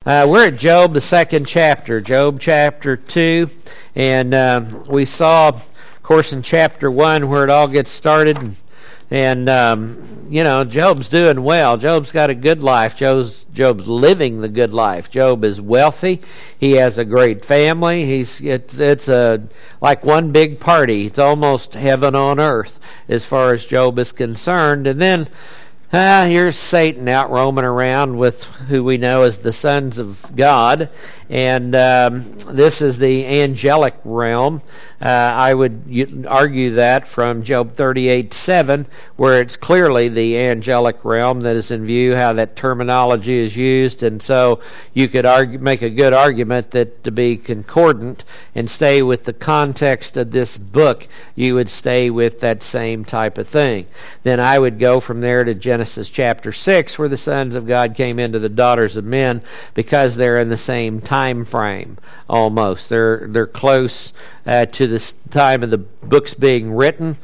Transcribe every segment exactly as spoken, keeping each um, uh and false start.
Uh, we're at Job, the second chapter, Job chapter two, and uh, we saw, of course, in chapter one where it all gets started, and, and um, you know, Job's doing well. Job's got a good life. Job's, Job's living the good life. Job is wealthy. He has a great family. He's it's it's a like one big party. It's almost heaven on earth as far as Job is concerned, and then. Ah, here's Satan out roaming around with who we know as the sons of God, and um, this is the angelic realm. Uh, I would argue that from Job thirty-eight seven, where it's clearly the angelic realm that is in view, how that terminology is used, and so you could argue, make a good argument that to be concordant and stay with the context of this book, you would stay with that same type of thing. Then I would go from there to Genesis chapter six, where the sons of God came into the daughters of men, because they're in the same time frame almost. They're they're close uh, to the time of the books being written.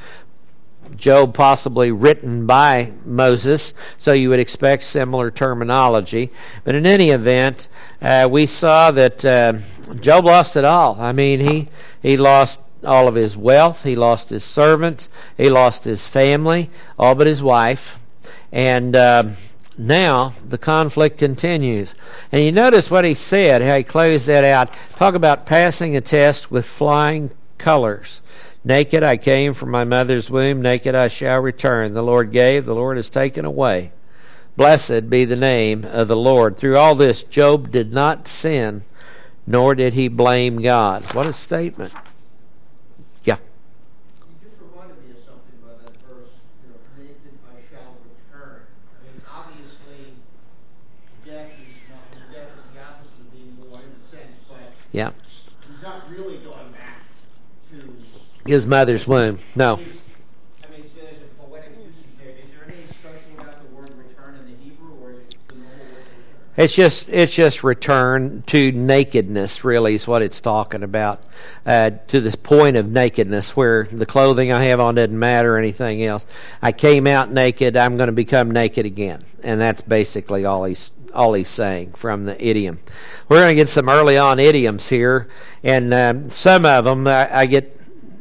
Job possibly written by Moses, so you would expect similar terminology. But in any event, uh, we saw that uh, Job lost it all. I mean, he he lost all of his wealth. He lost his servants. He lost his family, all but his wife. And uh, now the conflict continues. And you notice what he said, how he closed that out. Talk about passing a test with flying colors. Naked I came from my mother's womb, naked I shall return. The Lord gave, the Lord has taken away. Blessed be the name of the Lord. Through all this, Job did not sin, nor did he blame God. What a statement. Yeah. You just reminded me of something by that verse, you know, naked I shall return. I mean, obviously, death is not, I mean, death is the opposite of being born in a sense, but Yeah. he's not really going back to His mother's womb. No. I mean, so there's a poetic usage there. Is there anything special about the word return in the Hebrew, or is it the normal word for return? It's just it's just return to nakedness, really, is what it's talking about. Uh, to this point of nakedness, where the clothing I have on doesn't matter or anything else. I came out naked. I'm going to become naked again, and that's basically all he's all he's saying from the idiom. We're going to get some early on idioms here, and um, some of them I, I get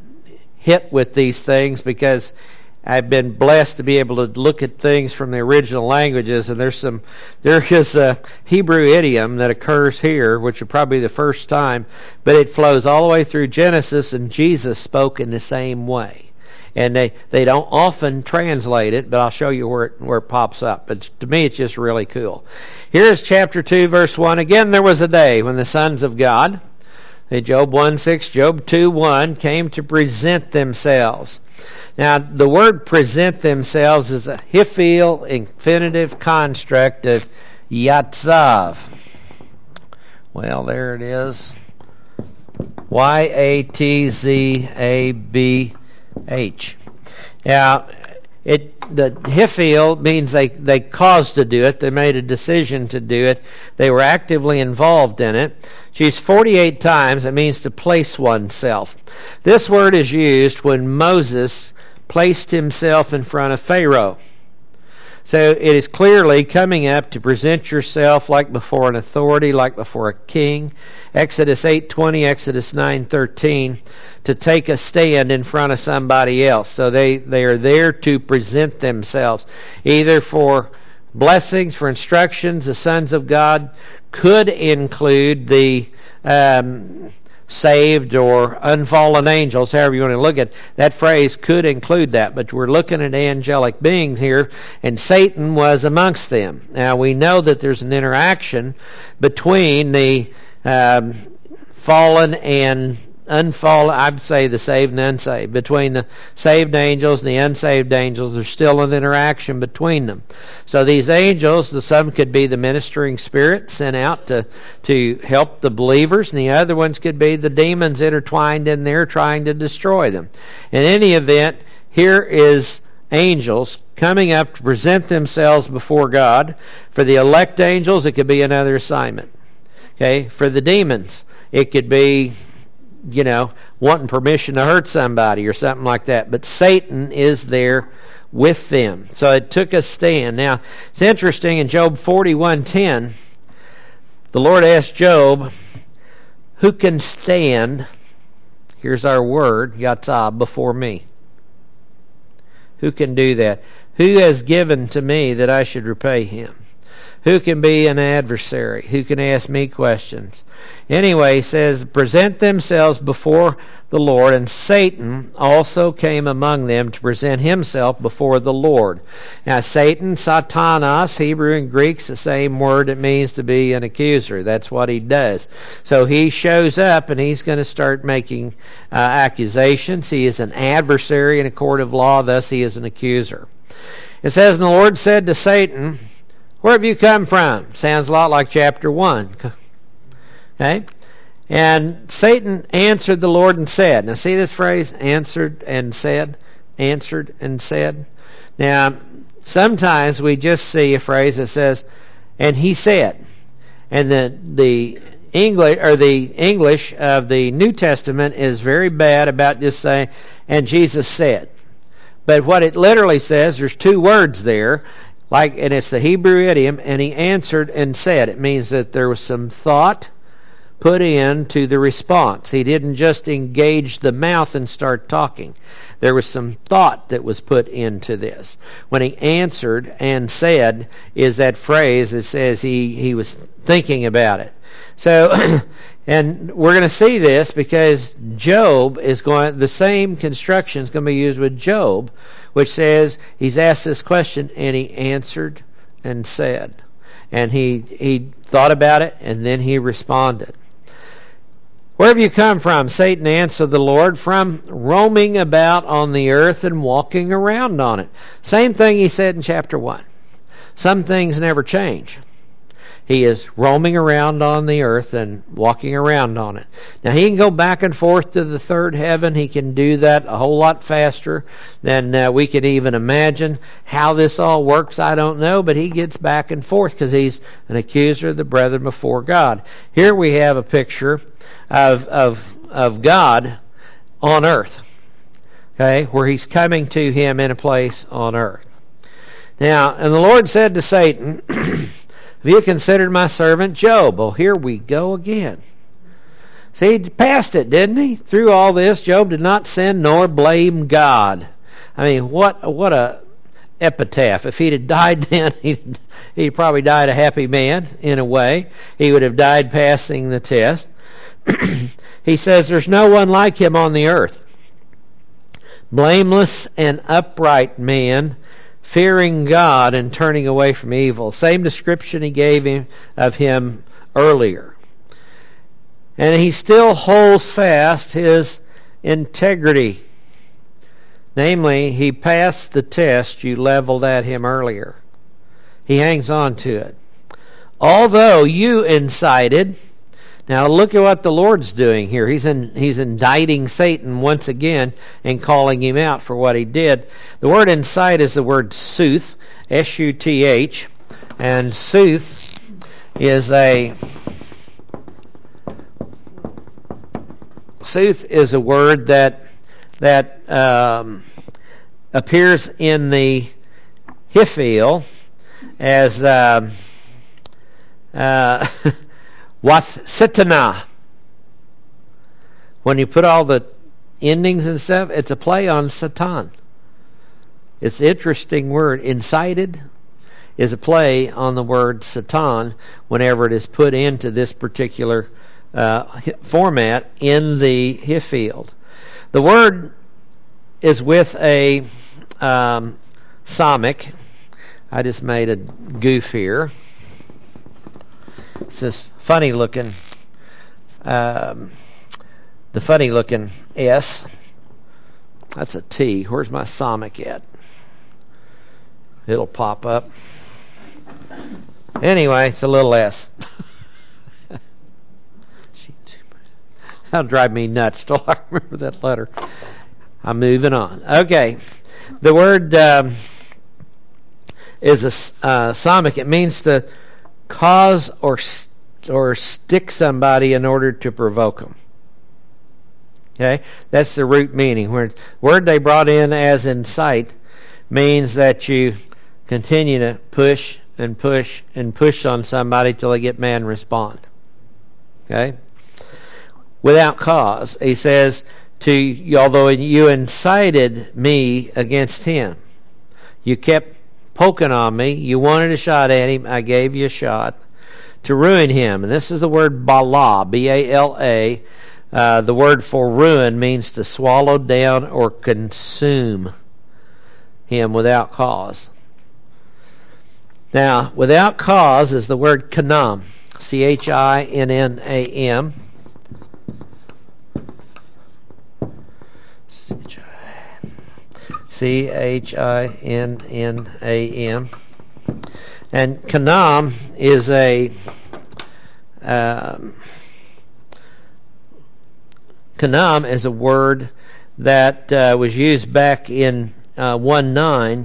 hit with these things because I've been blessed to be able to look at things from the original languages, and there's some there is a Hebrew idiom that occurs here, which is probably the first time, but it flows all the way through Genesis, and Jesus spoke in the same way. And they, they don't often translate it, but I'll show you where it, where it pops up. But to me, it's just really cool. Here's chapter two, verse one. Again, there was a day when the sons of God, Job one six, Job two one, came to present themselves. Now, the word present themselves is a Hiphil infinitive construct of yatzav. Well, there it is. Y A T Z A B H. Now, it the Hiphil means they, they caused to do it. They made a decision to do it. They were actively involved in it. She's forty-eight times. It means to place oneself. This word is used when Moses placed himself in front of Pharaoh. So it is clearly coming up to present yourself like before an authority, like before a king. Exodus eight twenty, Exodus nine thirteen, to take a stand in front of somebody else. So they, they are there to present themselves, either for blessings, for instructions. The sons of God could include the um, saved or unfallen angels, however you want to look at it. That phrase could include that, but we're looking at angelic beings here, and Satan was amongst them. Now, we know that there's an interaction between the um, fallen and unfallen, I'd say the saved and unsaved. Between the saved angels and the unsaved angels, there's still an interaction between them. So these angels, the some could be the ministering spirit sent out to, to help the believers, and the other ones could be the demons intertwined in there trying to destroy them. In any event, here is angels coming up to present themselves before God. For the elect angels, it could be another assignment. Okay, for the demons, it could be, you know, wanting permission to hurt somebody or something like that. But Satan is there with them. So it took a stand. Now, it's interesting in Job forty-one ten, the Lord asked Job, who can stand, here's our word, yatzah, before me? Who can do that? Who has given to me that I should repay him? Who can be an adversary? Who can ask me questions? Anyway, he says, present themselves before the Lord, and Satan also came among them to present himself before the Lord. Now, Satan, Satanas, Hebrew and Greek's the same word. It means to be an accuser. That's what he does. So he shows up, and he's going to start making uh, accusations. He is an adversary in a court of law, thus he is an accuser. It says, and the Lord said to Satan, where have you come from? Sounds a lot like chapter one. Okay? And Satan answered the Lord and said. Now see this phrase? Answered and said. Answered and said. Now, sometimes we just see a phrase that says, and he said. And the the English or the English of the New Testament is very bad about just saying, and Jesus said. But what it literally says, there's two words there. Like, and it's the Hebrew idiom, and he answered and said. It means that there was some thought put into the response. He didn't just engage the mouth and start talking. There was some thought that was put into this. When he answered and said is that phrase that says he, he was thinking about it. So, and we're going to see this because Job is going, the same construction is going to be used with Job, which says he's asked this question and he answered and said. And he he thought about it and then he responded. Where have you come from? Satan answered the Lord, from roaming about on the earth and walking around on it. Same thing he said in chapter one. Some things never change. He is roaming around on the earth and walking around on it. Now, he can go back and forth to the third heaven. He can do that a whole lot faster than uh, we could even imagine. How this all works, I don't know, but he gets back and forth because he's an accuser of the brethren before God. Here we have a picture of, of, of God on earth, okay, where he's coming to him in a place on earth. Now, and the Lord said to Satan, have you considered my servant Job? Oh, here we go again. See, he passed it, didn't he? Through all this, Job did not sin nor blame God. I mean, what what a epitaph. If he'd have died then, he'd, he'd probably died a happy man, in a way. He would have died passing the test. He says there's no one like him on the earth. Blameless and upright man, fearing God and turning away from evil. Same description he gave him of him earlier. And he still holds fast his integrity. Namely, he passed the test you leveled at him earlier. He hangs on to it. Although you incited, now look at what the Lord's doing here. He's in, he's indicting Satan once again and calling him out for what he did. The word incite is the word suth, S U T H, and suth is a suth is a word that that um, appears in the Hiphil as uh, uh, wath-sitana. When you put all the endings and stuff, it's a play on Satan. It's an interesting word. Incited is a play on the word Satan whenever it is put into this particular uh, format in the Hiphil. The word is with a um, somic. I just made a goof here. It's this funny looking, um, the funny looking S. That's a T. Where's my somic at? It'll pop up. Anyway, it's a little S. That'll drive me nuts till I remember that letter. I'm moving on. Okay. The word um, is a uh, somic. It means to cause or or stick somebody in order to provoke them. Okay? That's the root meaning. Where word they brought in as incite means that you continue to push and push and push on somebody till they get mad and respond. Okay? Without cause. He says, to although you incited me against him. You kept poking on me. You wanted a shot at him. I gave you a shot to ruin him. And this is the word bala, B A L A. Uh, the word for ruin means to swallow down or consume him without cause. Now, without cause is the word chinam, C H I N N A M. C H I N N A M. And chinam is a um, chinam is a word that uh, was used back in uh, one nine,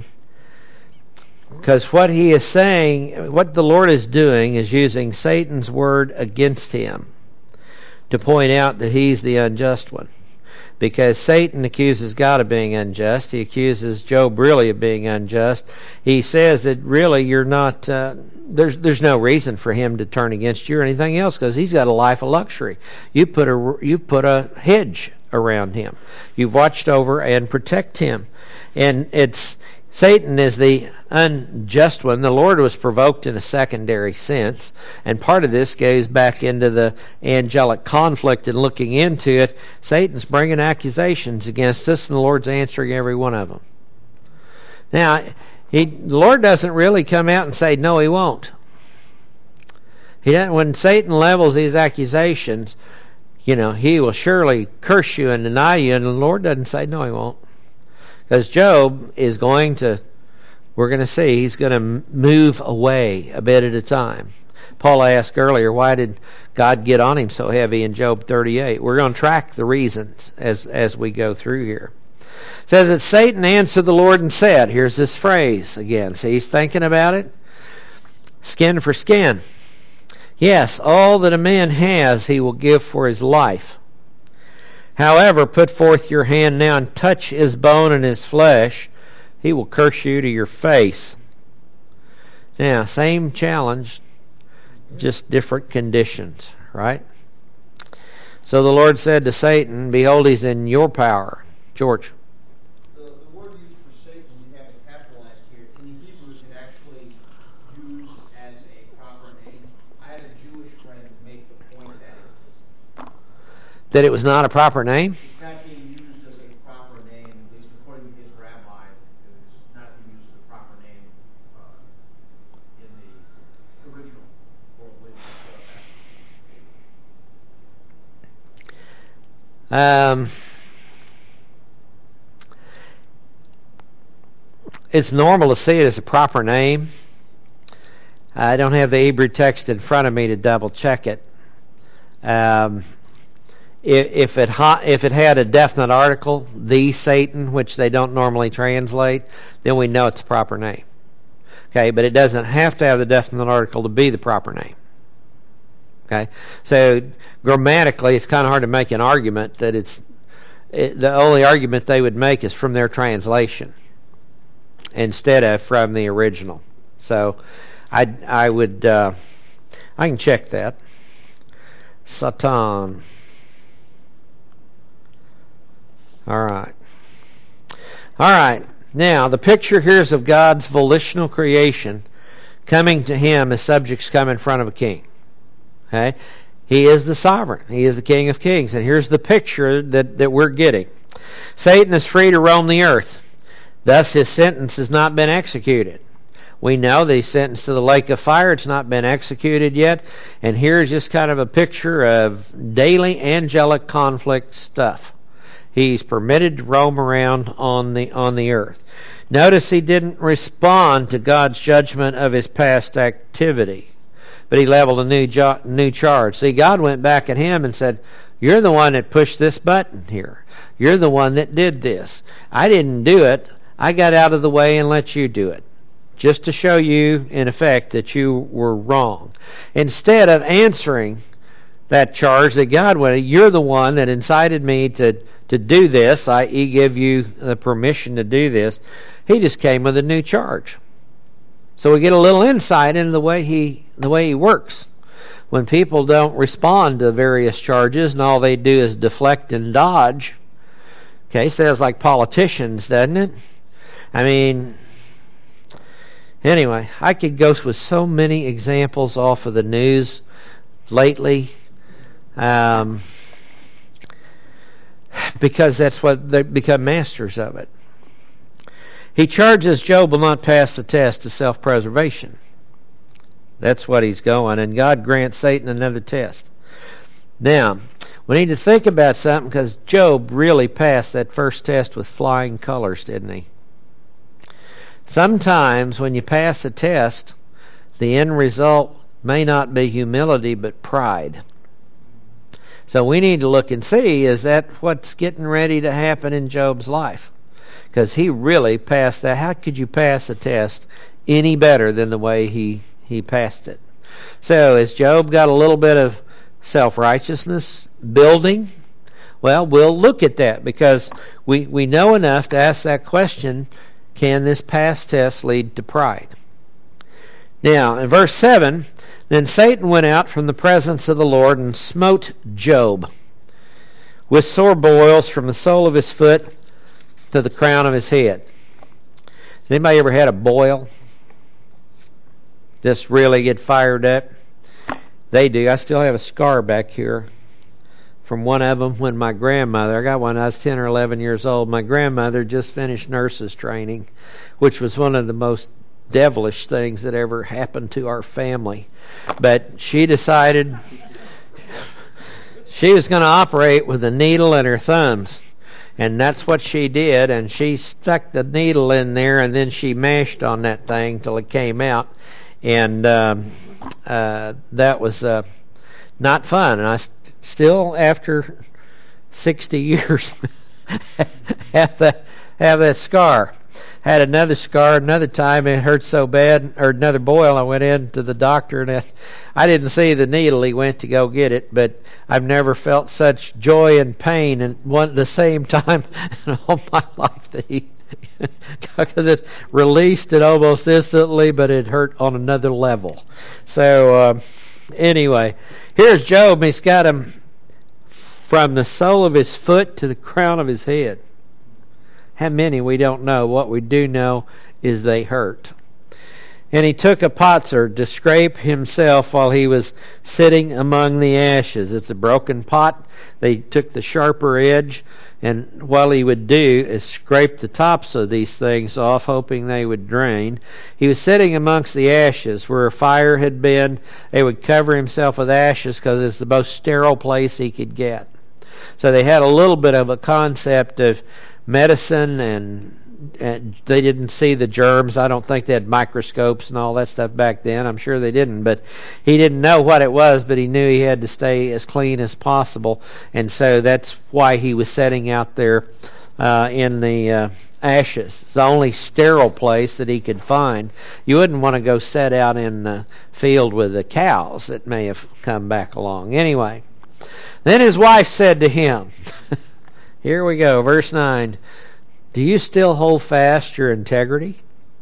because what he is saying, what the Lord is doing, is using Satan's word against him to point out that he's the unjust one. Because Satan accuses God of being unjust. He accuses Job really of being unjust. He says that really you're not, uh, there's there's no reason for him to turn against you or anything else, because he's got a life of luxury. You put a, you put a hedge around him. You've watched over and protect him. And it's, Satan is the unjust one. The Lord was provoked in a secondary sense, and part of this goes back into the angelic conflict and looking into it. Satan's bringing accusations against us, and the Lord's answering every one of them. Now, he, the Lord doesn't really come out and say, no, he won't. He doesn't. When Satan levels these accusations, you know, he will surely curse you and deny you, and the Lord doesn't say, no, he won't. Because Job is going to, we're going to see, he's going to move away a bit at a time. Paul asked earlier, why did God get on him so heavy in Job thirty-eight? We're going to track the reasons as, as we go through here. It says that Satan answered the Lord and said, here's this phrase again. See, he's thinking about it. Skin for skin. Yes, all that a man has he will give for his life. However, put forth your hand now and touch his bone and his flesh. He will curse you to your face. Now, same challenge, just different conditions, right? So the Lord said to Satan, behold, he's in your power. George. The, the word used for Satan, we have it capitalized here. In the Hebrews, it actually used as a proper name. I had a Jewish friend make the point that it isn't. That it was not a proper name? It's not being used as a proper name, at least according to his rabbi. It's not being used as a proper name uh, in the original world Um, it's normal to see it as a proper name. I don't have the Hebrew text in front of me to double check it. Um, if, if it ha- if it had a definite article, the Satan, which they don't normally translate, then we know it's a proper name. Okay, but it doesn't have to have the definite article to be the proper name. Okay, so grammatically, it's kind of hard to make an argument that it's it, the only argument they would make is from their translation instead of from the original. So I I would uh, I can check that. Satan. All right. All right. Now the picture here is of God's volitional creation coming to Him as subjects come in front of a king. Okay, He is the sovereign. He is the King of Kings, and here's the picture that that we're getting. Satan is free to roam the earth. Thus, his sentence has not been executed. We know that he's sentenced to the lake of fire. It's not been executed yet. And here's just kind of a picture of daily angelic conflict stuff. He's permitted to roam around on the on the earth. Notice he didn't respond to God's judgment of his past activity, but he leveled a new jo- new charge. See, God went back at him and said, "You're the one that pushed this button here. You're the one that did this. I didn't do it. I got out of the way and let you do it, just to show you, in effect, that you were wrong." Instead of answering that charge that God went, "You're the one that incited me to, to do this, that is give you the permission to do this," he just came with a new charge. So we get a little insight into the way he the way he works. when people don't respond to various charges and all they do is deflect and dodge, okay, sounds like politicians, doesn't it? I mean, anyway, I could go with so many examples off of the news lately, um, because that's what they become masters of it. He charges Job will not pass the test of self-preservation. That's what he's going, and God grants Satan another test. Now, we need to think about something, because Job really passed that first test with flying colors, didn't he? Sometimes when you pass a test, the end result may not be humility, but pride. So we need to look and see, is that what's getting ready to happen in Job's life? Because he really passed that. How could you pass a test any better than the way he, he passed it? So has Job got a little bit of self-righteousness building? Well, we'll look at that, because we, we know enough to ask that question, can this past test lead to pride? Now, in verse seven, then Satan went out from the presence of the Lord and smote Job with sore boils from the sole of his foot to the crown of his head. Has anybody ever had a boil? Just really get fired up? They do. I still have a scar back here from one of them when my grandmother, I got one when I was ten or eleven years old. My grandmother just finished nurses training, which was one of the most devilish things that ever happened to our family. But she decided she was going to operate with a needle in her thumbs. And that's what she did, and she stuck the needle in there, and then she mashed on that thing till it came out. And um, uh, that was uh, not fun. And I st- still, after sixty years, have that have that scar. Had another scar another time. It hurt so bad, or another boil. I went in to the doctor, and it, I didn't see the needle. He went to go get it, but I've never felt such joy and pain at one the same time in all my life that he, because it released it almost instantly, but it hurt on another level. So uh, anyway, here's Job. He's got him from the sole of his foot to the crown of his head. How many we don't know. What we do know is they hurt. And he took a potser to scrape himself while he was sitting among the ashes. It's a broken pot. They took the sharper edge, and what he would do is scrape the tops of these things off, hoping they would drain. He was sitting amongst the ashes where a fire had been. They would cover himself with ashes because it's the most sterile place he could get. So they had a little bit of a concept of medicine, and, and they didn't see the germs. I don't think they had microscopes and all that stuff back then. I'm sure they didn't, but he didn't know what it was, but he knew he had to stay as clean as possible, and so that's why he was setting out there uh, in the uh, ashes. It's the only sterile place that he could find. You wouldn't want to go set out in the field with the cows that may have come back along. Anyway, then his wife said to him, here we go, verse nine. Do you still hold fast your integrity?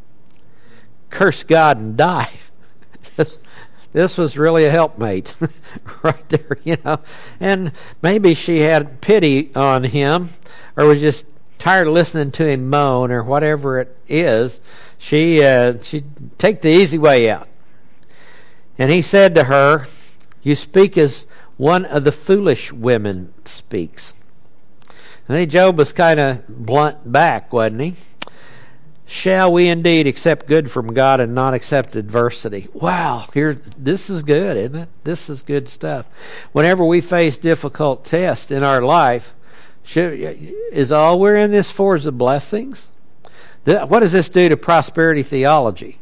Curse God and die. this, this was really a helpmate right there, you know. And maybe she had pity on him, or was just tired of listening to him moan, or whatever it is. She uh, she'd take the easy way out. And he said to her, you speak as one of the foolish women speaks. I think Job was kind of blunt back, wasn't he? Shall we indeed accept good from God and not accept adversity? Wow, here, this is good, isn't it? This is good stuff. Whenever we face difficult tests in our life, should, is all we're in this for is the blessings? What does this do to prosperity theology?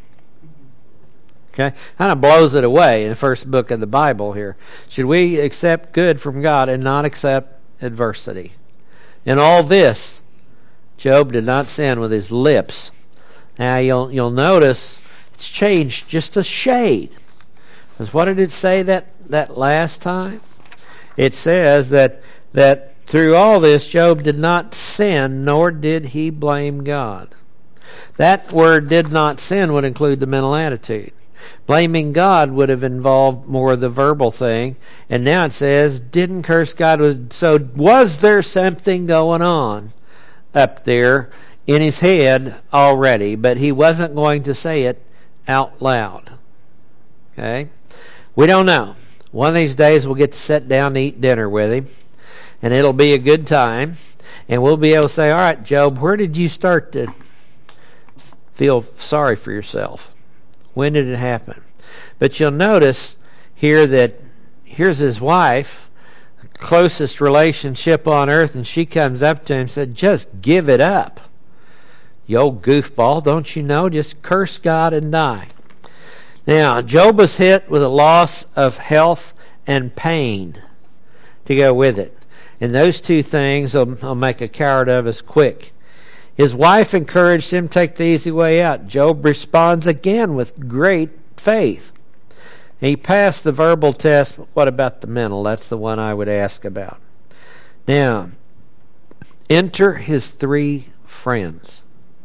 Okay, kind of blows it away in the first book of the Bible here. Should we accept good from God and not accept adversity? In all this, Job did not sin with his lips. Now you'll you'll notice it's changed just a shade. Because what did it say that, that last time? It says that that through all this, Job did not sin, nor did he blame God. That word "did not sin" would include the mental attitude. Blaming God would have involved more of the verbal thing. And now it says, didn't curse God. So was there something going on up there in his head already? But he wasn't going to say it out loud. Okay? We don't know. One of these days we'll get to sit down and eat dinner with him. And it'll be a good time. And we'll be able to say, all right, Job, where did you start to feel sorry for yourself? When did it happen? But you'll notice here that here's his wife, closest relationship on earth, and she comes up to him and said, just give it up. You old goofball, don't you know? Just curse God and die. Now, Job was hit with a loss of health and pain to go with it. And those two things will, will make a coward of us quick. His wife encouraged him to take the easy way out. Job responds again with great faith. He passed the verbal test, but what about the mental? That's the one I would ask about. Now, enter his three friends.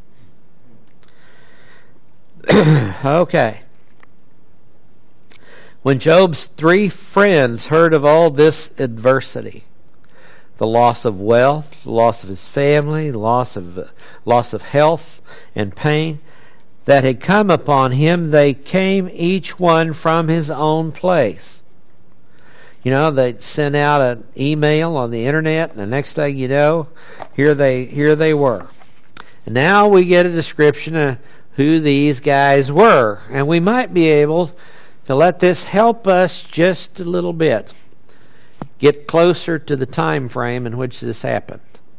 Okay. When Job's three friends heard of all this adversity, the loss of wealth, the loss of his family, the loss of uh, loss of health and pain that had come upon him, they came each one from his own place. You know, they sent out an email on the internet, and the next thing you know, here they here they were. And now we get a description of who these guys were, and we might be able to let this help us just a little bit. Get closer to the time frame in which this happened.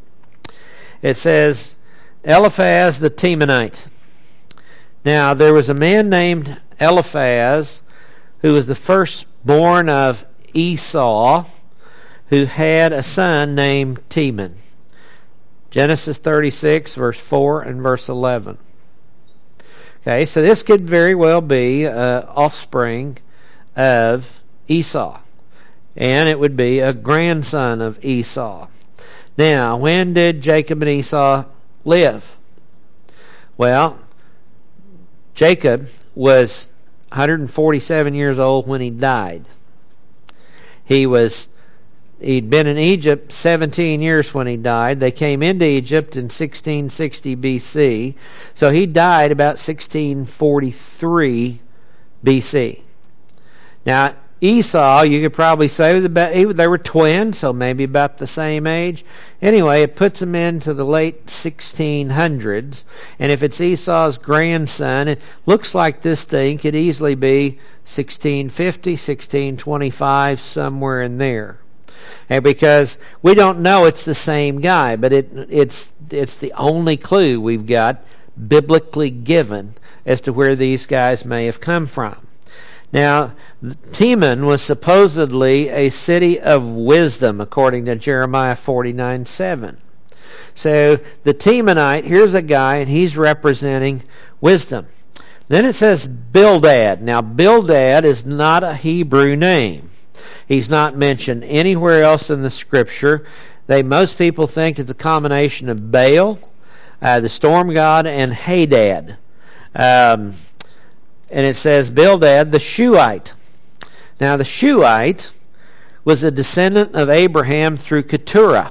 It says, Eliphaz the Temanite. Now, there was a man named Eliphaz who was the firstborn of Esau, who had a son named Teman. Genesis thirty-six, verse four and verse eleven. Okay, so this could very well be uh, offspring of Esau. And it would be a grandson of Esau. Now, when did Jacob and Esau live? Well, Jacob was one hundred forty-seven years old when he died. He was, he'd been in Egypt seventeen years when he died. They came into Egypt in sixteen sixty B C. So he died about sixteen forty-three B C. Now, Esau, you could probably say, was about he, they were twins, so maybe about the same age. Anyway, it puts them into the late sixteen hundreds. And if it's Esau's grandson, it looks like this thing could easily be sixteen fifty, sixteen twenty-five, somewhere in there. And because we don't know it's the same guy, but it it's it's the only clue we've got biblically given as to where these guys may have come from. Now, Teman was supposedly a city of wisdom, according to Jeremiah forty-nine seven. So, the Temanite, here's a guy, and he's representing wisdom. Then it says Bildad. Now, Bildad is not a Hebrew name. He's not mentioned anywhere else in the Scripture. They most people think it's a combination of Baal, uh, the storm god, and Hadad. Um... And it says Bildad the Shuhite. Now the Shuhite was a descendant of Abraham through Keturah.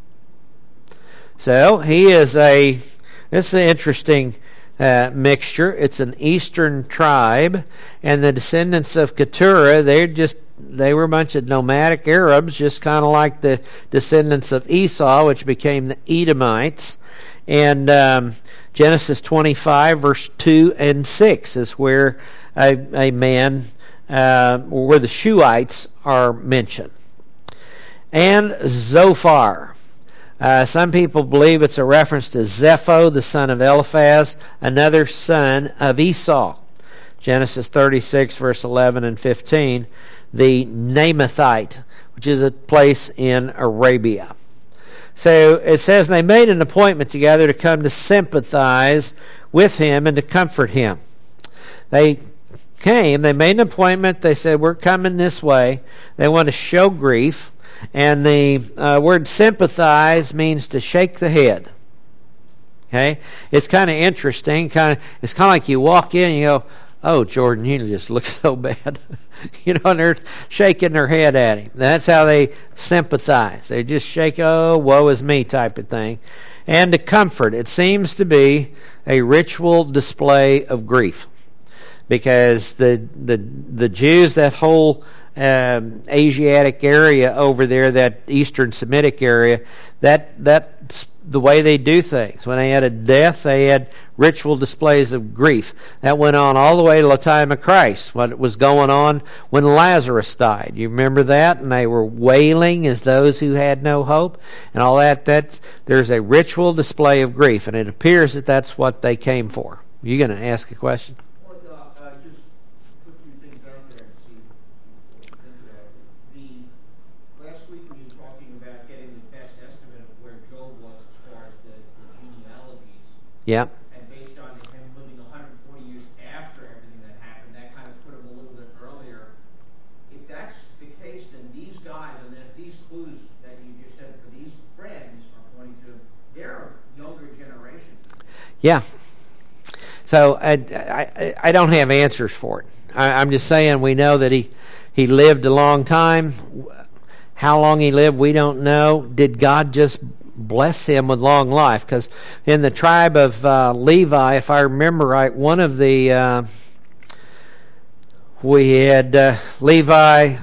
So he is a, this is an interesting uh, mixture. It's an eastern tribe. And the descendants of Keturah, they're just, they were a bunch of nomadic Arabs, just kind of like the descendants of Esau, which became the Edomites. And um, Genesis twenty-five, verse two and six is where a, a man, uh, where the Shuhites are mentioned. And Zophar. Uh, some people believe it's a reference to Zepho, the son of Eliphaz, another son of Esau. Genesis thirty-six, verse eleven and fifteen. The Namathite, which is a place in Arabia. So it says they made an appointment together to come to sympathize with him and to comfort him. They came, they made an appointment, they said, we're coming this way. They want to show grief. And the uh, word sympathize means to shake the head. Okay? It's kind of interesting. Kind of, it's kind of like you walk in and you go, "Oh, Jordan, you just look so bad." You know, and they're shaking their head at him. That's how they sympathize. They just shake, "Oh, woe is me," type of thing. And to comfort, it seems to be a ritual display of grief, because the the the Jews, that whole um, Asiatic area over there, that Eastern Semitic area, that that's the way they do things. When they had a death, they had ritual displays of grief. That went on all the way to the time of Christ, what was going on when Lazarus died. You remember that? And they were wailing as those who had no hope and all that. That there's a ritual display of grief, and it appears that that's what they came for. You going to ask a question? Well, uh, uh, just put a few things out there and see what you think about it. The last week we were talking about getting the best estimate of where Job was as far as the, the genealogies. Yeah. And based on him living one hundred forty years after everything that happened, that kind of put him a little bit earlier. If that's the case, then these guys, and then if these clues that you just said for these friends are pointing to, they're younger generations. Yeah. So I, I, I don't have answers for it. I, I'm just saying we know that he, he lived a long time. How long he lived, we don't know. Did God just bless him with long life? Because in the tribe of uh, Levi, if I remember right, one of the uh, we had uh, Levi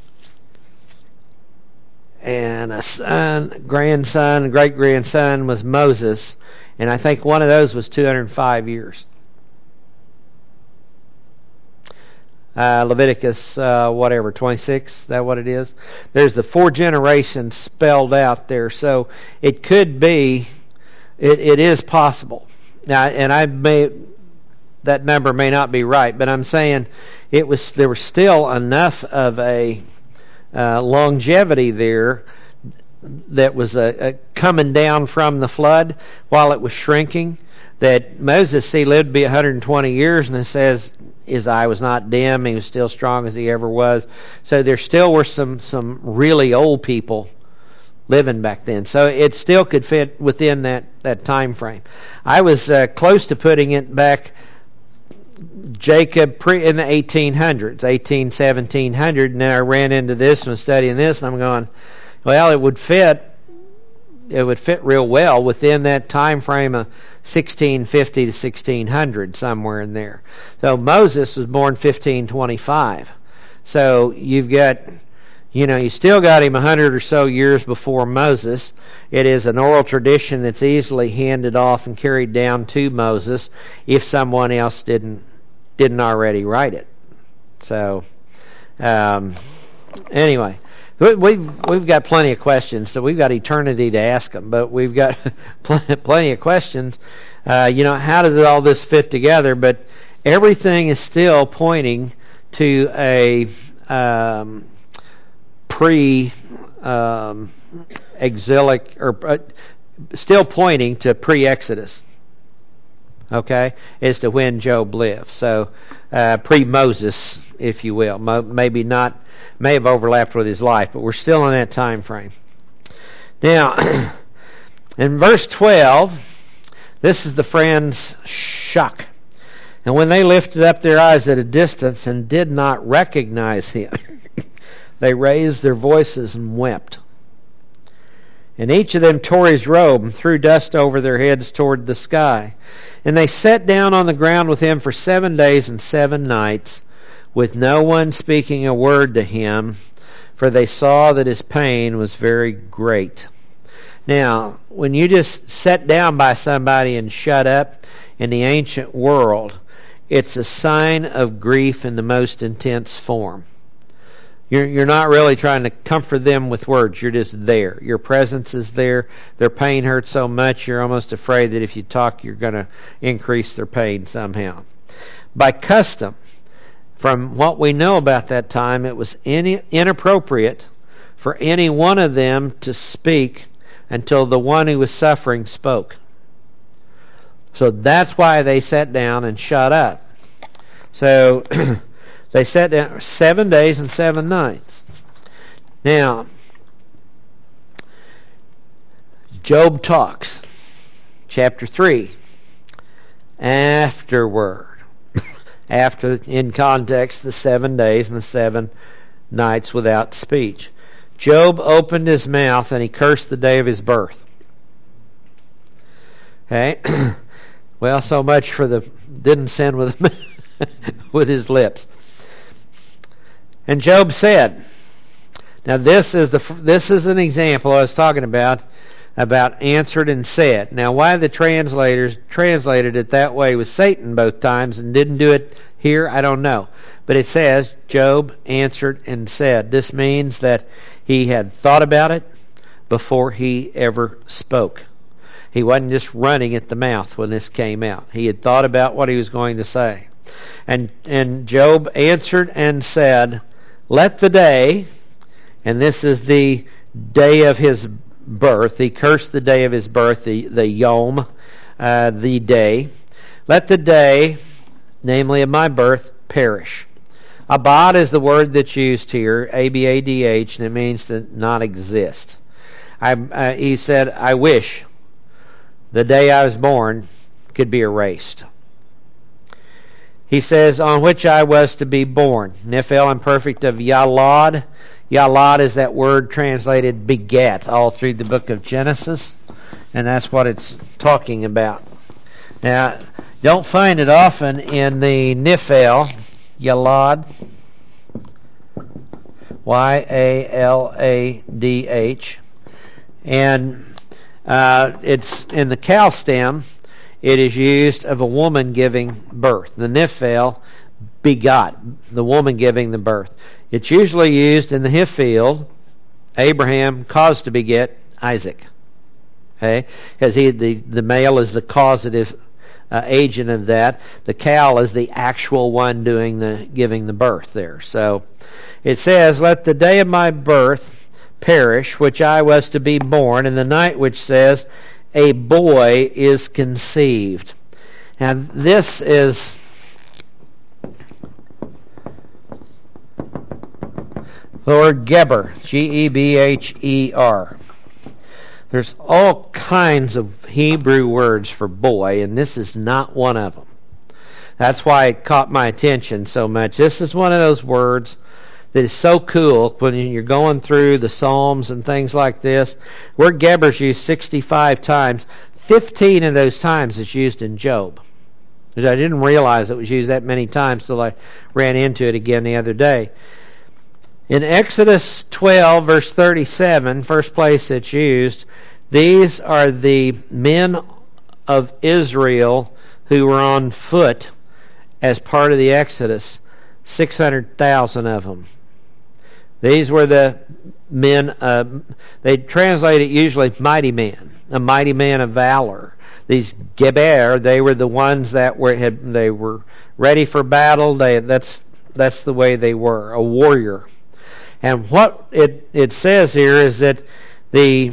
and a son, grandson, great grandson was Moses, and I think one of those was two hundred five years. Uh, Leviticus, uh, whatever, twenty-six, is that what it is? There's the four generations spelled out there, so it could be, it, it is possible. Now, and I may, that number may not be right, but I'm saying it was, there was still enough of a uh, longevity there that was a, a coming down from the flood while it was shrinking, that Moses, he lived to be one hundred twenty years, and it says his eye was not dim, he was still strong as he ever was. So there still were some, some really old people living back then. So it still could fit within that, that time frame. I was uh, close to putting it back Jacob pre in the eighteen hundreds, eighteen, seventeen hundred, and then I ran into this and was studying this, and I'm going, well, it would fit it would fit real well within that time frame of sixteen fifty to sixteen hundred, somewhere in there. So Moses was born fifteen twenty-five. So you've got, you know, you still got him one hundred or so years before Moses. It is an oral tradition that's easily handed off and carried down to Moses if someone else didn't didn't already write it. So um, anyway, We've we've got plenty of questions, so we've got eternity to ask them. But we've got plenty of questions. Uh, you know, how does all this fit together? But everything is still pointing to a um, pre um, exilic or uh, still pointing to pre-Exodus. Okay, as to when Job lived. So uh, pre-Moses, if you will, Mo- maybe not. May have overlapped with his life, but we're still in that time frame. Now, in verse twelve, this is the friends' shock. And when they lifted up their eyes at a distance and did not recognize him, they raised their voices and wept. And each of them tore his robe and threw dust over their heads toward the sky. And they sat down on the ground with him for seven days and seven nights, with no one speaking a word to him, for they saw that his pain was very great. Now, when you just sit down by somebody and shut up in the ancient world, it's a sign of grief in the most intense form. You're, you're not really trying to comfort them with words. You're just there. Your presence is there. Their pain hurts so much, you're almost afraid that if you talk, you're going to increase their pain somehow. By custom, from what we know about that time, it was any, inappropriate for any one of them to speak until the one who was suffering spoke. So that's why they sat down and shut up. So they sat down seven days and seven nights. Now, Job talks, chapter three. Afterward. after, in context, the seven days and the seven nights without speech. Job opened his mouth and he cursed the day of his birth. Okay? Well, so much for the didn't sin with with his lips. And Job said, now this is the this is an example I was talking about about answered and said. Now, why the translators translated it that way with Satan both times and didn't do it here, I don't know. But it says Job answered and said. This means that he had thought about it before he ever spoke. He wasn't just running at the mouth when this came out. He had thought about what he was going to say. And and Job answered and said, let the day, and this is the day of his birth. He cursed the day of his birth, the, the Yom, uh, the day. Let the day, namely of my birth, perish. Abad is the word that's used here, A B A D H, and it means to not exist. I, uh, he said, I wish the day I was born could be erased. He says, on which I was to be born. Nephil imperfect of Yalad. Yalad is that word translated beget all through the book of Genesis, and that's what it's talking about. Now, don't find it often in the Nephil, Yalad, Y A L A D H, and uh, it's in the Cal stem. It is used of a woman giving birth. The Nephil, begot, the woman giving the birth. It's usually used in the Hiphil, Abraham caused to beget Isaac. Okay? Because he the, the male is the causative uh, agent of that. The Cal is the actual one doing the giving the birth there. So it says, let the day of my birth perish, which I was to be born, and the night which says, a boy is conceived. Now this is the word Geber, G E B H E R. There's all kinds of Hebrew words for boy, and this is not one of them. That's why it caught my attention so much. This is one of those words that is so cool when you're going through the Psalms and things like this. Word Geber's used sixty-five times. fifteen of those times it's used in Job. Because I didn't realize it was used that many times till I ran into it again the other day. In Exodus twelve, verse thirty-seven, first place it's used, these are the men of Israel who were on foot as part of the Exodus, six hundred thousand of them. These were the men, uh, they translate it usually mighty man, a mighty man of valor. These Geber, they were the ones that were had they were ready for battle. They that's that's the way they were, a warrior. And what it it says here is that the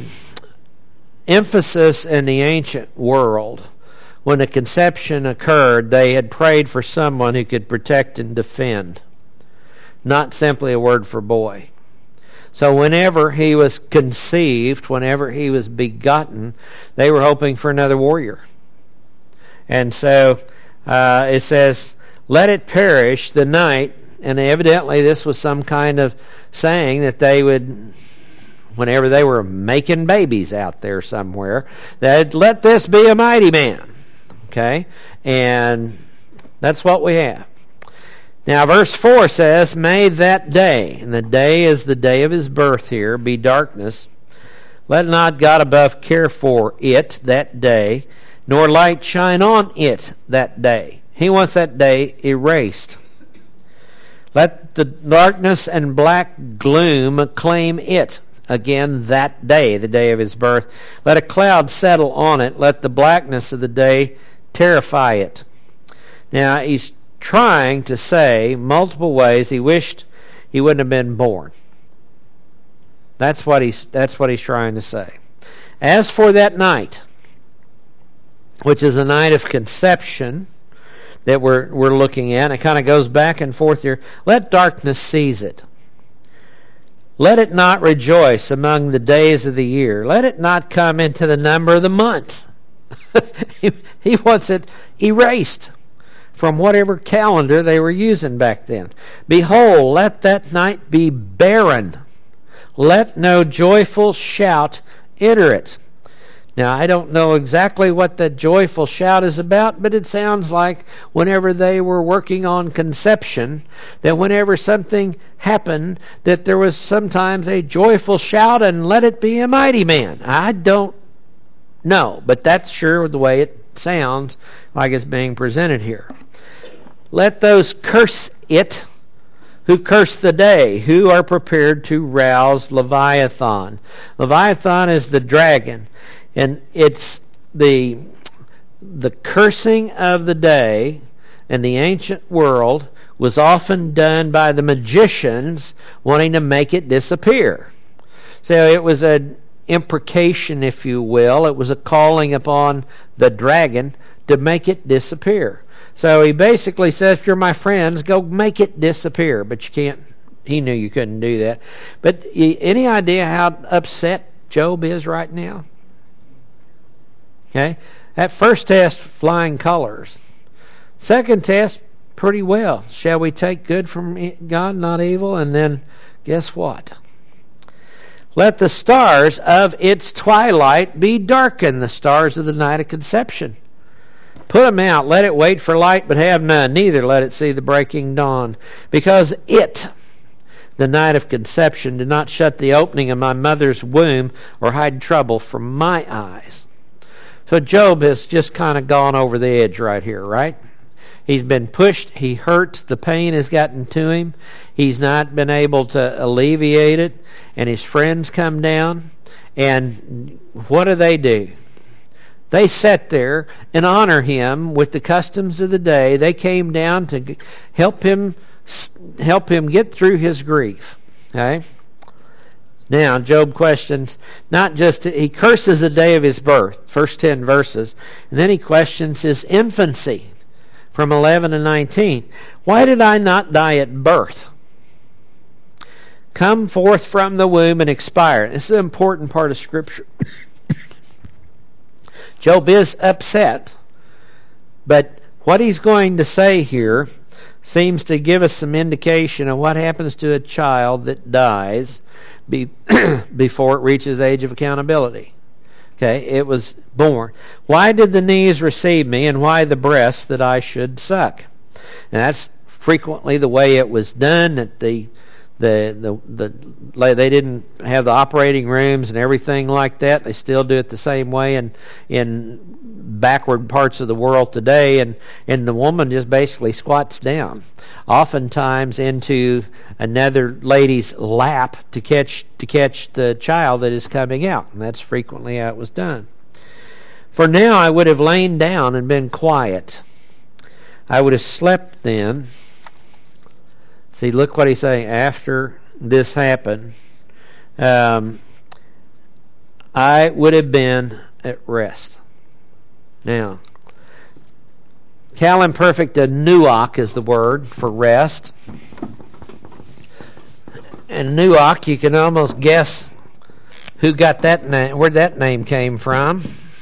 emphasis in the ancient world, when the conception occurred, they had prayed for someone who could protect and defend. Not simply a word for boy. So whenever he was conceived, whenever he was begotten, they were hoping for another warrior. And so uh, it says, let it perish the night, and evidently this was some kind of saying that they would, whenever they were making babies out there somewhere, they'd let this be a mighty man. Okay? And that's what we have. Now, verse four says, may that day, and the day is the day of his birth here, be darkness. Let not God above care for it that day, nor light shine on it that day. He wants that day erased. Let the darkness and black gloom claim it. Again, that day, the day of his birth. Let a cloud settle on it. Let the blackness of the day terrify it. Now, he's trying to say multiple ways he wished he wouldn't have been born. That's what he's that's what he's trying to say. As for that night, which is the night of conception that we're we're looking at, it kind of goes back and forth here. Let darkness seize it. Let it not rejoice among the days of the year. Let it not come into the number of the months. he, he wants it erased from whatever calendar they were using back then. Behold, let that night be barren. Let no joyful shout enter it. Now, I don't know exactly what that joyful shout is about, but it sounds like whenever they were working on conception, that whenever something happened, that there was sometimes a joyful shout, and let it be a mighty man. I don't know, but that's sure the way it sounds like it's being presented here. Let those curse it who curse the day, who are prepared to rouse Leviathan. Leviathan is the dragon. And it's the the cursing of the day in the ancient world was often done by the magicians wanting to make it disappear. So it was an imprecation, if you will. It was a calling upon the dragon to make it disappear. So he basically says, if you're my friends, go make it disappear. But you can't. He knew you couldn't do that. But any idea how upset Job is right now? Okay, that first test, flying colors. Second test, pretty well. Shall we take good from God, not evil? And then, guess what? Let the stars of its twilight be darkened, the stars of the night of conception. Put them out. Let it wait for light, but have none. Neither let it see the breaking dawn. Because it, the night of conception, did not shut the opening of my mother's womb or hide trouble from my eyes. So Job has just kind of gone over the edge right here, right? He's been pushed. He hurts. The pain has gotten to him. He's not been able to alleviate it. And his friends come down. And what do they do? They sat there and honor him with the customs of the day. They came down to help him, help him get through his grief. Okay? Now, Job questions, not just, he curses the day of his birth, first ten verses, and then he questions his infancy from eleven to nineteen. Why did I not die at birth? Come forth from the womb and expire. This is an important part of Scripture. Job is upset, but what he's going to say here seems to give us some indication of what happens to a child that dies Be, before it reaches the age of accountability. Okay, it was born. Why did the knees receive me, and why the breasts that I should suck? And that's frequently the way it was done. That the the the the they didn't have the operating rooms and everything like that. They still do it the same way in in backward parts of the world today. And and the woman just basically squats down, oftentimes into another lady's lap to catch to catch the child that is coming out. And that's frequently how it was done. For now I would have lain down and been quiet. I would have slept then. See, look what he's saying. After this happened, um, I would have been at rest. Now, Cal imperfect nuach is the word for rest. And nuach, you can almost guess who got that name, where that name came from.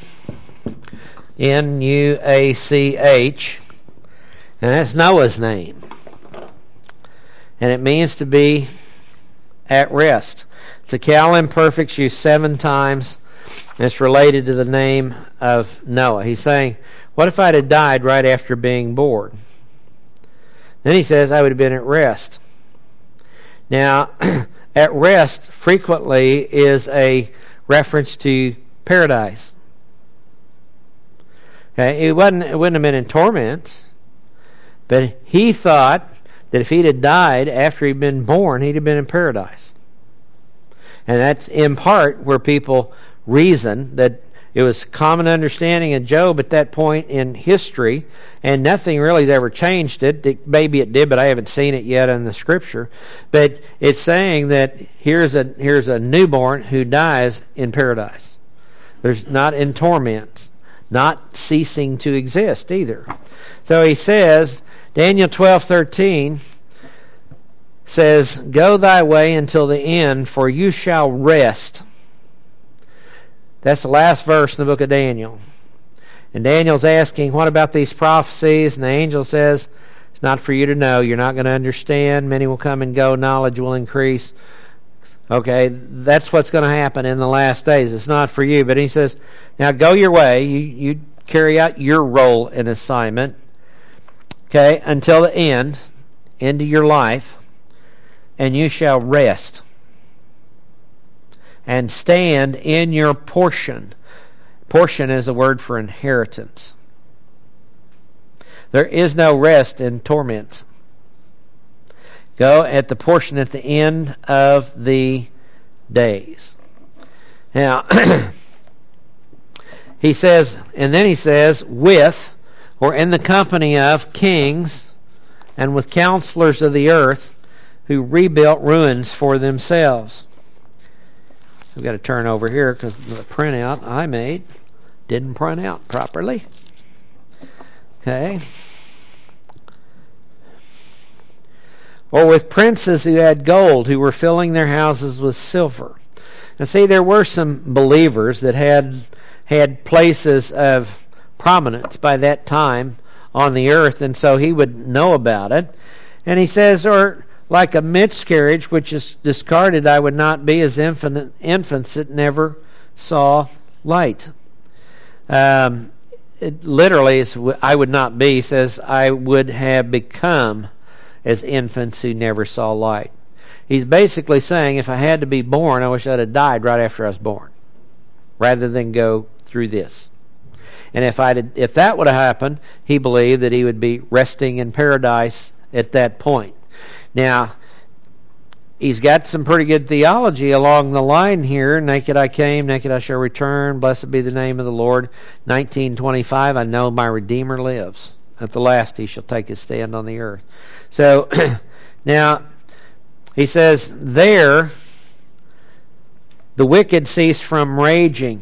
N U A C H. And that's Noah's name. And it means to be at rest. It's a Cal imperfect used seven times. And it's related to the name of Noah. He's saying, what if I'd have died right after being born? Then he says, I would have been at rest. Now, at rest frequently is a reference to paradise. Okay, it wasn't. It wouldn't have been in torments, but he thought that if he'd have died after he'd been born, he'd have been in paradise. And that's in part where people reason that it was common understanding of Job at that point in history, and nothing really has ever changed it. it. Maybe it did, but I haven't seen it yet in the Scripture. But it's saying that here's a here's a newborn who dies in paradise. There's not in torments, not ceasing to exist either. So he says, Daniel twelve thirteen says, go thy way until the end, for you shall rest. That's the last verse in the book of Daniel. And Daniel's asking, what about these prophecies? And the angel says, it's not for you to know. You're not going to understand. Many will come and go. Knowledge will increase. Okay, that's what's going to happen in the last days. It's not for you. But he says, now go your way. You, you carry out your role and assignment. Okay, until the end, end of your life. And you shall rest. And stand in your portion. Portion is a word for inheritance. There is no rest in torments. Go at the portion at the end of the days. Now, he says, and then he says, with, or in the company of kings and with counselors of the earth who rebuilt ruins for themselves. I've got to turn over here because the printout I made didn't print out properly. Okay. Or with princes who had gold, who were filling their houses with silver. And see, there were some believers that had had places of prominence by that time on the earth, and so he would know about it. And he says, or like a miscarriage which is discarded, I would not be as infant, infants that never saw light. Um, it literally, is, I would not be, says, I would have become as infants who never saw light. He's basically saying, if I had to be born, I wish I'd have died right after I was born, rather than go through this. And if I if that would have happened, he believed that he would be resting in paradise at that point. Now, he's got some pretty good theology along the line here. Naked I came, naked I shall return. Blessed be the name of the Lord. nineteen twenty-five, I know my Redeemer lives. At the last he shall take his stand on the earth. So, now, he says, there the wicked cease from raging,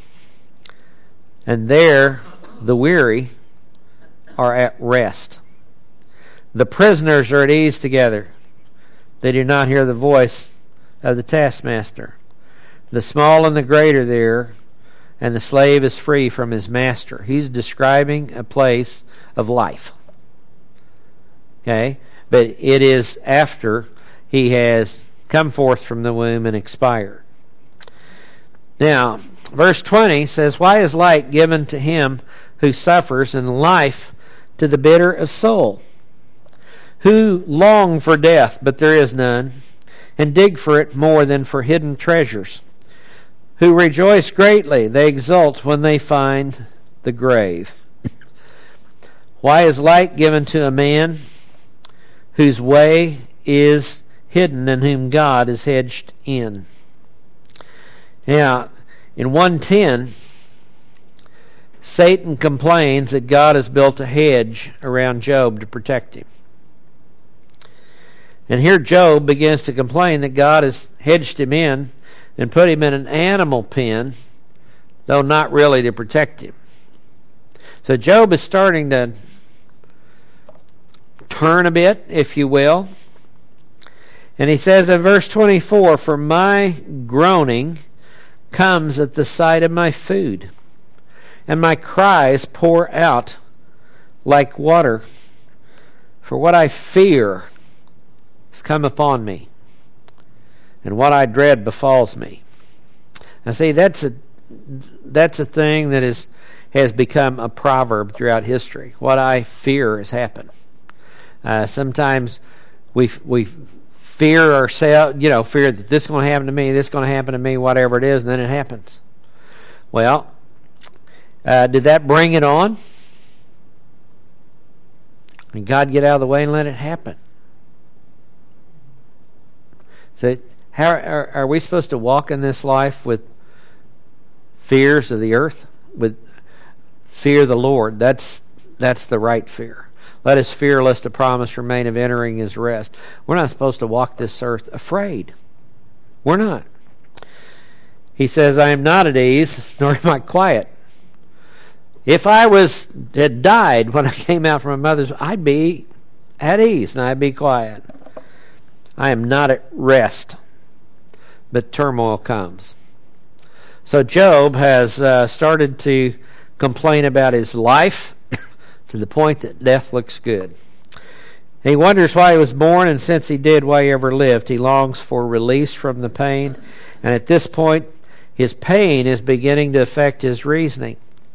and there the weary are at rest. The prisoners are at ease together. They do not hear the voice of the taskmaster. The small and the great are there, and the slave is free from his master. He's describing a place of life. Okay? But it is after he has come forth from the womb and expired. Now, verse twenty says, why is light given to him who suffers, and life to the bitter of soul? Who long for death, but there is none, and dig for it more than for hidden treasures. Who rejoice greatly, they exult when they find the grave. Why is light given to a man whose way is hidden and whom God is hedged in? Now, in one ten, Satan complains that God has built a hedge around Job to protect him. And here Job begins to complain that God has hedged him in and put him in an animal pen, though not really to protect him. So Job is starting to turn a bit, if you will. And he says in verse twenty-four, for my groaning comes at the sight of my food, and my cries pour out like water. For what I fear has come upon me, and what I dread befalls me. Now see, that's a that's a thing that is has become a proverb throughout history. What I fear has happened. Uh, sometimes we we fear ourselves, you know, fear that this is going to happen to me, this is going to happen to me, whatever it is, and then it happens. Well, uh, did that bring it on? And God get out of the way and let it happen? So, how are, are we supposed to walk in this life with fears of the earth? With fear of the Lord? That's that's the right fear. Let us fear lest a promise remain of entering his rest. We're not supposed to walk this earth afraid. We're not. He says, I am not at ease, nor am I quiet. If I was had died when I came out from my mother's, I'd be at ease and I'd be quiet. I am not at rest, but turmoil comes. So Job has uh, started to complain about his life to the point that death looks good. He wonders why he was born, and since he did, why he ever lived. He longs for release from the pain, and at this point, his pain is beginning to affect his reasoning.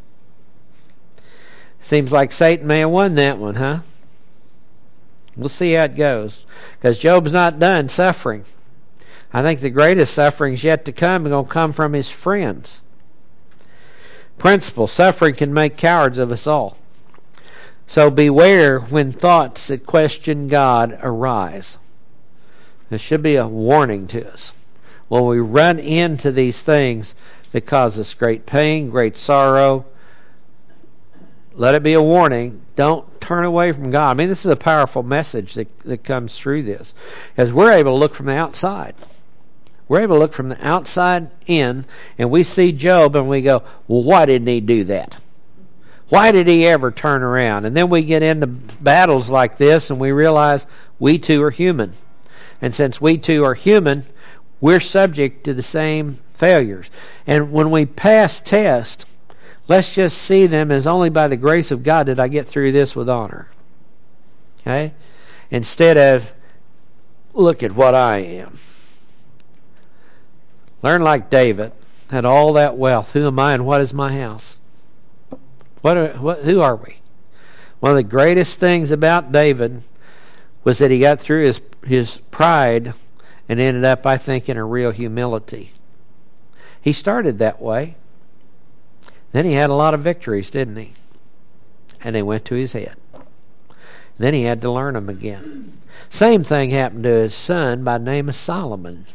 Seems like Satan may have won that one, huh? We'll see how it goes. Because Job's not done suffering. I think the greatest suffering is yet to come, and going to come from his friends. Principle, suffering can make cowards of us all. So beware when thoughts that question God arise. There should be a warning to us. When we run into these things that cause us great pain, great sorrow, let it be a warning. Don't turn away from God. I mean, this is a powerful message that, that comes through this. Because we're able to look from the outside. We're able to look from the outside in, and we see Job and we go, well, why didn't he do that? Why did he ever turn around? And then we get into battles like this and we realize we too are human. And since we too are human, we're subject to the same failures. And when we pass tests, let's just see them as only by the grace of God did I get through this with honor. Okay? Instead of, look at what I am. Learn like David, had all that wealth. Who am I and what is my house? What, are, what? Who are we? One of the greatest things about David was that he got through his, his pride and ended up, I think, in a real humility. He started that way. Then he had a lot of victories, didn't he? And they went to his head. Then he had to learn them again. Same thing happened to his son by the name of Solomon.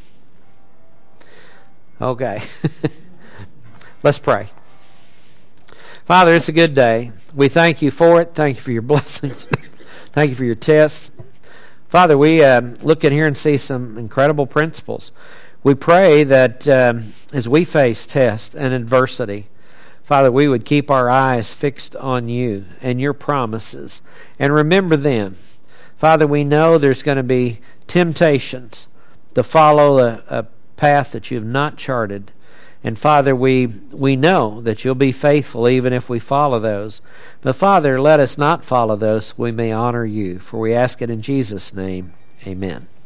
Okay. Let's pray. Father, it's a good day. We thank you for it. Thank you for your blessings. Thank you for your tests. Father, we uh, look in here and see some incredible principles. We pray that um, as we face tests and adversity, Father, we would keep our eyes fixed on you and your promises and remember them. Father, we know there's going to be temptations to follow a, a path that you have not charted. And Father, we we know that you'll be faithful even if we follow those. But Father, let us not follow those so we may honor you. For we ask it in Jesus' name. Amen.